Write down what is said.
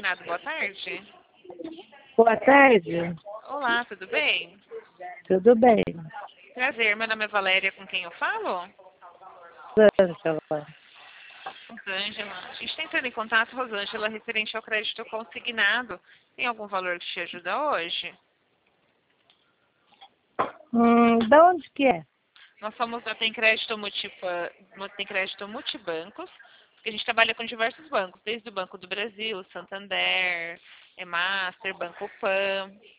consignado. Boa tarde. Boa tarde. Olá, tudo bem? Tudo bem? Prazer, meu nome é Valéria, com quem eu falo? Rosângela. Rosângela. A gente está entrando em contato, Rosângela, referente ao crédito consignado. Tem algum valor que te ajuda hoje? Da onde que é? Nós somos da Tem Crédito Multibancos, porque a gente trabalha com diversos bancos, desde o Banco do Brasil, Santander, Emaster, Banco Pan.